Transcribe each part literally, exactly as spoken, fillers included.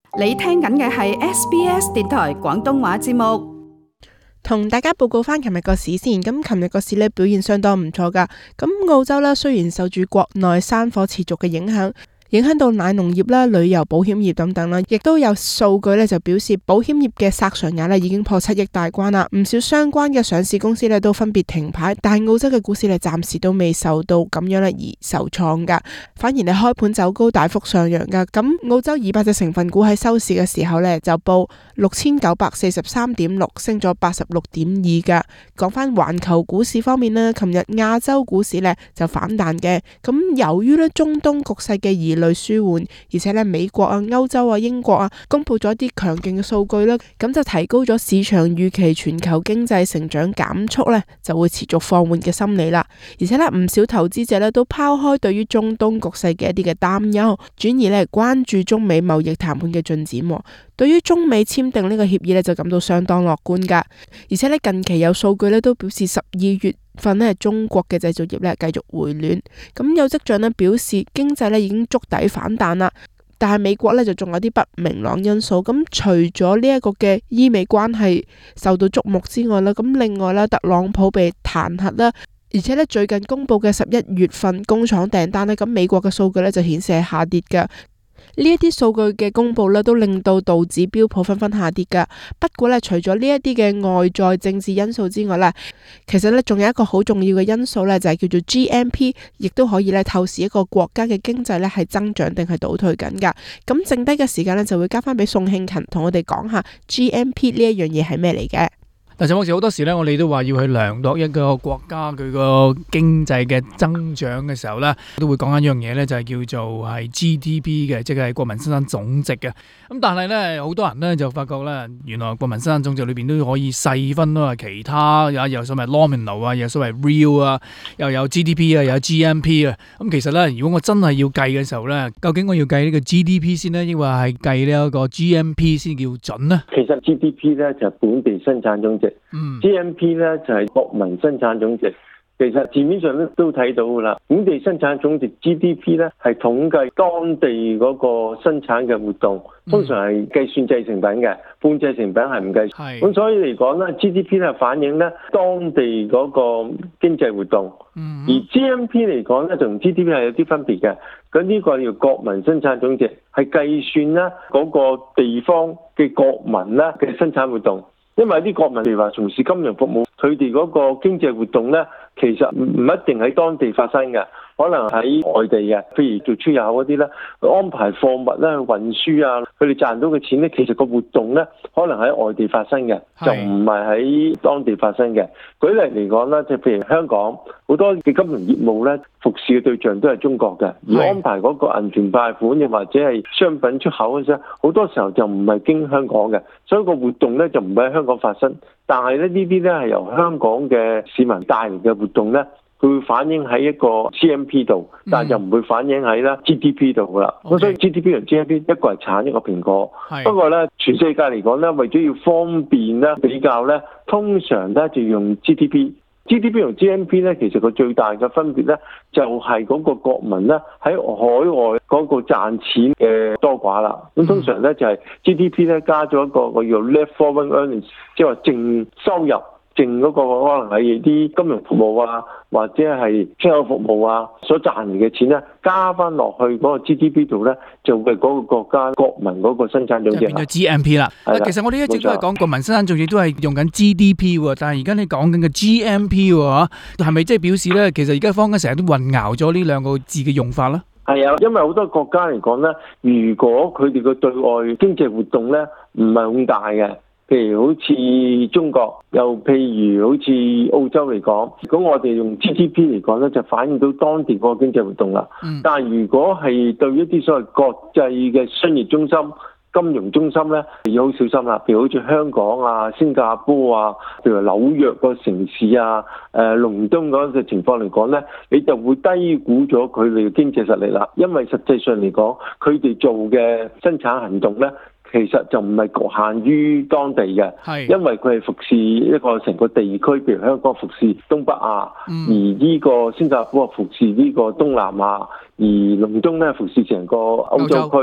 你聽緊嘅係 S B S 電台廣東話節目， 同大家報告翻琴日個市先。咁琴日個市呢表現相當唔錯噶。咁澳洲呢雖然受住國內山火持續嘅影響，影響到奶農業啦、旅遊保險業等等啦，亦都有數據咧就表示保險業嘅索償額咧已經破七億大關啦。唔少相關嘅上市公司咧都分別停牌，但係澳洲嘅股市咧暫時都未受到咁樣咧而受創噶，反而咧開盤走高，大幅上揚噶。咁澳洲二百隻成分股喺收市嘅時候咧就報六千九百四十三點六，升咗八十六點二噶。講翻環球股市方面咧，琴日亞洲股市咧就反彈嘅。咁由於咧中東局勢嘅疑類舒緩，而且咧美國啊、歐洲啊、英國啊公布咗一啲強勁嘅數據啦，咁就提高咗市場預期全球經濟成長減速咧就會持續放緩嘅心理啦。而且咧唔少投資者咧都拋開對於中東局勢嘅一啲嘅擔憂，轉而咧關注中美貿易談判嘅進展。對於中美簽訂呢個協議咧就感到相當樂觀噶。而且咧近期有數據咧都表示十二月份咧中國嘅製造業咧繼續回暖，咁有跡象咧表示經濟咧已經觸底反彈啦。但係美國咧就仲有啲不明朗因素，咁除咗呢一個嘅伊美關係受到矚目之外啦，咁另外啦特朗普被彈劾啦，而且咧最近公布嘅十一月份工廠訂單咧，咁美國嘅數據咧就顯示係下跌噶。呢一啲數據嘅公布咧，都令到道指標普紛紛下跌噶。不過咧，除咗呢一啲嘅外在政治因素之外咧，其實咧仲有一個好重要嘅因素咧，就係叫做 G M P， 亦都可以咧透視一個國家嘅經濟咧係增長定係倒退緊噶。咁剩低嘅時間咧，就會交翻俾宋慶勤同我哋講下 G M P 呢一樣嘢係咩嚟嘅。 但係，有時好多時咧，我哋都話要去量度一個國家佢個經濟嘅增長嘅時候咧，都會講緊一樣嘢咧，就係叫做係 G D P 嘅，即係國民生產總值嘅。咁但係咧，好多人咧就發覺咧，原來國民生產總值裏邊都可以細分咯，其他有有所謂 nominal 啊，有所謂 real 啊，又有 G D P 啊，又有 G M P 啊。咁其實咧，如果我真係要計嘅時候咧，究竟我要計呢個 G D P 先呢，抑或係計呢一個 G M P 先叫準呢？ 其實 G D P 咧就係本地生產總值。 嗯、 G M P 咧就係國民生產總值，其實字面上咧都睇到噶啦。本地生產總值 G D P 咧係統計當地嗰個生產嘅活動，通常係計算製成品嘅，半製成品係唔計。咁是所以嚟講咧 ，G D P 咧反映咧當地嗰個經濟活動，嗯、而 G M P 嚟講咧就同 G D P 係有啲分別嘅。咁呢個叫國民生產總值，係計算咧嗰個地方嘅國民咧嘅生產活動。因為啲國民譬如話從事金融服務，佢哋嗰個經濟活動咧，其實唔唔一定喺當地發生嘅，可能喺外地嘅，譬如做出入口嗰啲咧，安排貨物咧去運輸啊，佢哋賺到嘅錢咧，其實個活動咧可能喺外地發生嘅，是就唔係喺當地發生嘅。舉例嚟講啦，即係譬如香港好多嘅金融業務咧，服侍嘅對象都係中國嘅，而安排嗰個銀團貸款又或者係商品出口嗰陣，好多時候就唔係經香港嘅，所以個活動咧就唔係喺香港發生。但係咧呢啲咧係由香港嘅市民帶嚟嘅活動咧，佢會反映喺一個 G M P 度，但係就唔會反映喺啦 G D P 度噶啦。咁、嗯、所以 G D P 同 G M P 一個係橙一個蘋果。是不過咧，全世界嚟講咧，為咗要方便咧比較咧，通常咧就用 G D P。G D P 同 G M P 咧，其實個最大嘅分別咧，就係嗰個國民咧喺海外嗰個賺錢嘅多寡啦。咁通常咧就係 G D P 咧加咗一個個叫 net foreign earnings，即係話淨收入。淨嗰個可能係啲金融服務啊，或者係出口服務啊，所賺嚟嘅錢咧，加翻落去嗰個 G D P 度咧，就會嗰個國家國民嗰個生產總值。就變咗 G M P 啦。 的其實我哋一直都係講國民生產總值都係用緊 G D P 喎，但係而家你講緊嘅 G M P 喎，係咪即係表示咧？其實而家坊間成日都混淆咗呢兩個字嘅用法啦。 係啊，因為好多國家嚟講咧，如果佢哋嘅對外經濟活動咧唔係咁大嘅。譬如好似中國，又譬如好似澳洲嚟講，如果我哋用 G D P 嚟講咧，就反映到當地嗰個經濟活動啦。嗯、但係如果係對一啲所謂國際嘅商業中心、金融中心咧，要好小心啦。譬如好似香港啊、新加坡啊，譬如紐約個城市啊、誒倫敦嗰個情況嚟講咧，你就會低估咗佢哋嘅經濟實力啦。因為實際上嚟講，佢哋做嘅生產行動咧，其實就唔係局限於當地嘅，是因為佢係服侍一個成個地區，譬如香港服侍東北亞，嗯、而呢個新加坡服侍呢個東南亞，而倫敦咧服侍成個歐洲區。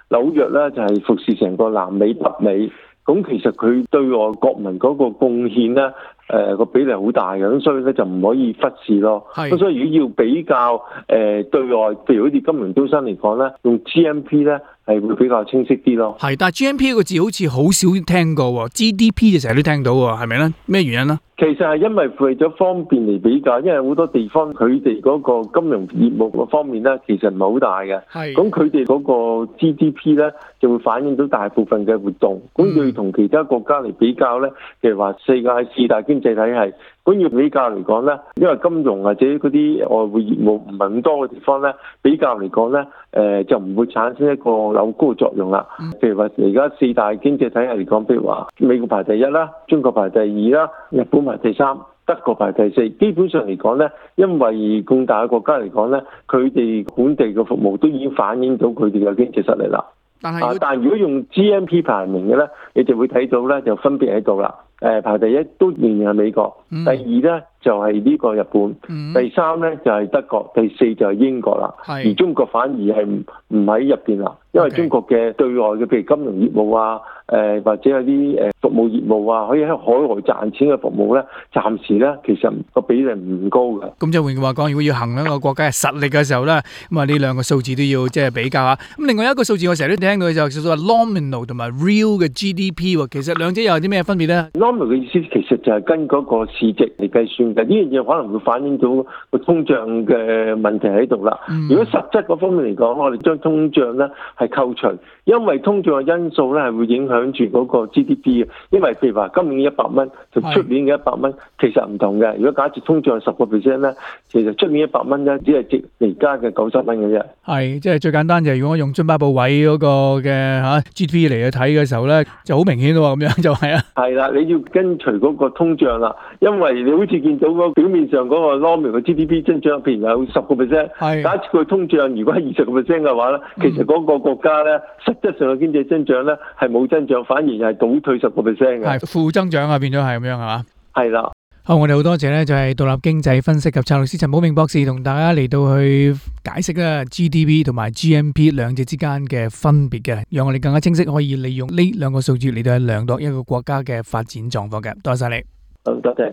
紐約咧就係服侍成個南美、北美，咁其實佢對外國民嗰個貢獻咧，誒、呃、個比例好大嘅，咁所以咧就唔可以忽視咯。咁所以如果要比較誒、呃、對外，譬如好似金融中心嚟講咧，用 G M P 咧係會比較清晰啲咯。 係，但係 G M P 個字好似好少聽過喎 ，G D P 就成日都聽到喎，係咪咧？咩原因咧？ 其實係因為為咗方便嚟比較，因為好多地方佢哋嗰個金融業務嗰方面咧，其實唔係好大嘅。係。咁佢哋嗰個 G D P 咧就會反映到大部分嘅活動。咁要同其他國家嚟比較咧，譬如話世界四大經濟體系，咁要比較嚟講咧，因為金融或者嗰啲外匯業務唔係咁多嘅地方咧，比較嚟講咧，誒、呃、就唔會產生一個扭高嘅作用啦。譬如話而家四大經濟體系嚟講，譬如話美國排第一啦，中國排第二啦，日本排第三，德國排第四。基本上嚟講咧，因為咁大嘅國家嚟講咧，佢哋本地嘅服務都已經反映到佢哋嘅經濟實力啦。但係、啊，但係如果用 G M P 排名嘅咧，你就會睇到咧，就分別喺度啦。誒、呃、排第一都仍然係美國，嗯、第二咧就係、是、呢個日本，嗯、第三咧就係、是、德國，第四就係英國啦。而中國反而係唔唔喺入邊啦，因為中國嘅對外嘅譬如金融業務啊，誒、呃、或者有啲誒服務業務啊，可以喺海外賺錢嘅服務咧，暫時咧其實個比例唔高嘅。咁就換句話講，如果要衡量一個國家嘅實力嘅時候咧，咁啊呢兩個數字都要即係比較下。咁另外一個數字我成日都聽到就叫做 nominal 同埋 real 嘅 G D P 喎，其實兩者又有啲咩分別咧？ 嘅意思其實就係跟嗰個市值嚟計算嘅，呢樣嘢可能會反映到個通脹嘅問題喺度啦。嗯、如果實質嗰方面嚟講，我哋將通脹咧係扣除，因為通脹嘅因素咧係會影響住嗰個 G D P 嘅。因為譬如話今年一百蚊同出年嘅一百蚊其實唔同嘅。如果假設通脹十個 percent 咧，其實出年一百蚊咧只係值而家嘅九十蚊嘅啫。係， 即係最簡單就係如果我用津巴布韋嗰個嘅嚇 G D P 嚟去睇嘅時候咧，就好明顯喎，咁樣就係啊。係啦，你要跟隨嗰個通脹啦，因為你好似見到嗰表面上嗰個 nominal 嘅 G D P 增長，譬如有十個 percent， 假設佢通脹如果係二十個 percent 嘅話咧，嗯、其實嗰個國家咧實質上嘅經濟增長咧係冇增長，反而係倒退十個 percent 嘅，係負增長啊，變咗係咁樣係嘛？係啦。好，我哋好多謝咧，就係獨立經濟分析及策略師陳寶明博士同大家嚟到去解釋啦 G D P 同埋 G M P 兩者之間嘅分別嘅，讓我哋更加清晰可以利用呢兩個數字嚟到去量度一個國家嘅發展狀況嘅。多謝晒你。 好，多謝。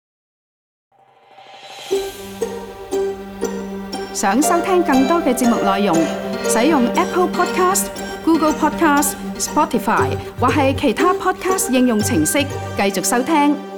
想收聽更多嘅節目內容，使用 Apple Podcast、Google Podcast、Spotify 或係其他 Podcast 應用程式繼續收聽。